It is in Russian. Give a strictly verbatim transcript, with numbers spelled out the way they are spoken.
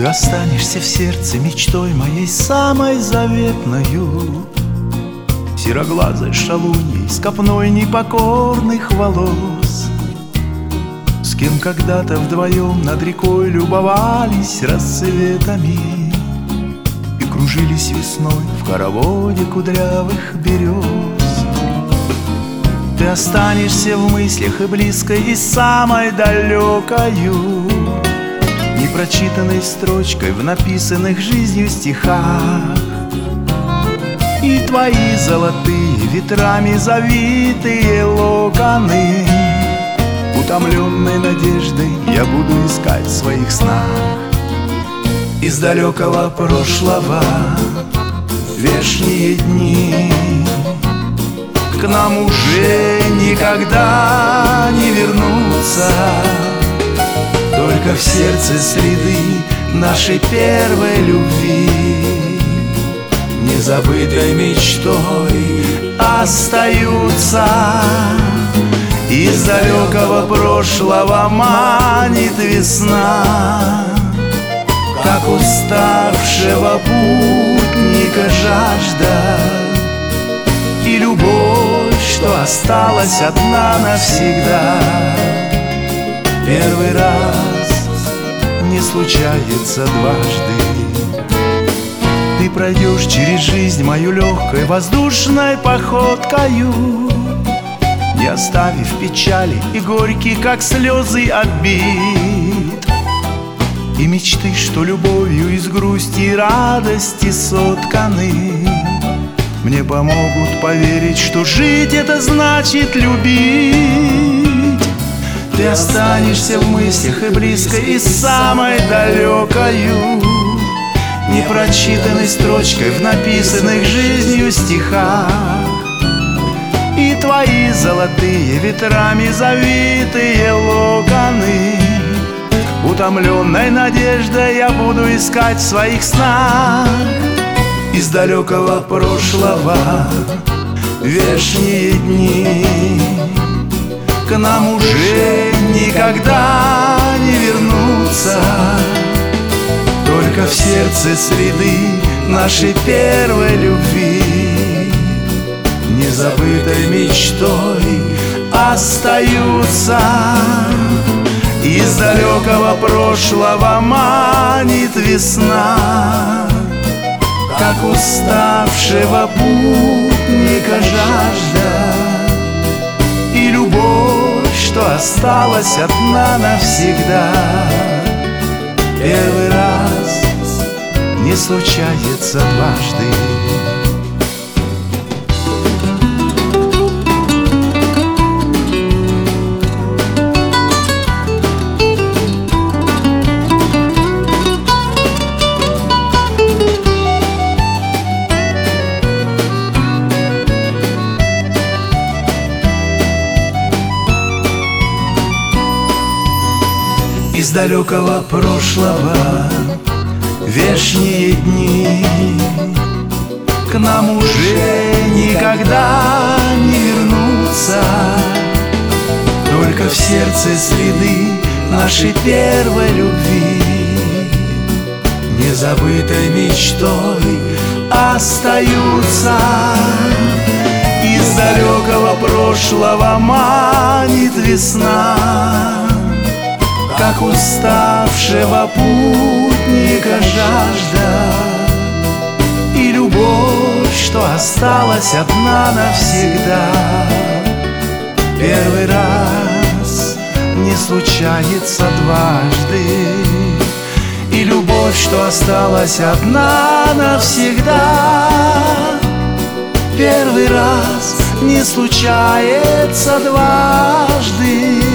останешься в сердце мечтой моей самой заветною, сероглазой шалуньей с копной непокорных волос, с кем когда-то вдвоем над рекой любовались рассветами и кружились весной в хороводе кудрявых берез. Ты останешься в мыслях и близкой, и самой далекою, непрочитанной строчкой в написанных жизнью стихах. И твои золотые ветрами завитые локоны, утомленной надеждой, я буду искать в своих снах. Из далекого прошлого вешние дни к нам уже никогда не вернутся, только в сердце следы нашей первой любви, незабытой мечтой остаются. Из далекого прошлого манит весна, как уставшего путника жажда, и любовь, что осталась одна навсегда. Первый раз не случается дважды. Ты пройдешь через жизнь мою легкой воздушной походкою, не оставив печали и горький, как слезы, обид, и мечты, что любовью из грусти и радости сотканы, мне помогут поверить, что жить — это значит любить. Ты останешься в мыслях и близкой, и самой далекою, непрочитанной строчкой в написанных жизнью стихах. И твои золотые ветрами завитые локоны, утомленной надеждой, я буду искать в своих снах. Из далекого прошлого вешние дни к нам уже никогда не вернутся, только в сердце следы нашей первой любви, незабытой мечтой остаются. Из далекого прошлого манит весна, как уставшего путника жажда, и любовь, что осталась одна навсегда. Первый раз не случается дважды. Из далекого прошлого вешние дни к нам уже никогда не вернутся, только в сердце следы нашей первой любви, незабытой мечтой остаются. Из далекого прошлого манит весна, как уставшего путника жажда, и любовь, что осталась одна навсегда. Первый раз не случается дважды, и любовь, что осталась одна навсегда. Первый раз не случается дважды.